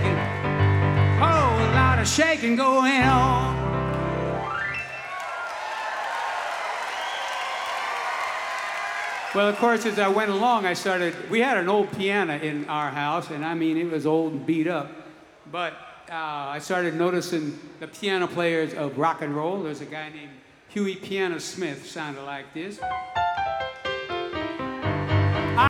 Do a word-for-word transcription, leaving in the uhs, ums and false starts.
shaking. Whole lot of shaking going on. Well, of course, as I went along, I started, we had an old piano in our house, and I mean, it was old and beat up. But uh, I started noticing the piano players of rock and roll. There's a guy named Huey Piano Smith, sounded like this.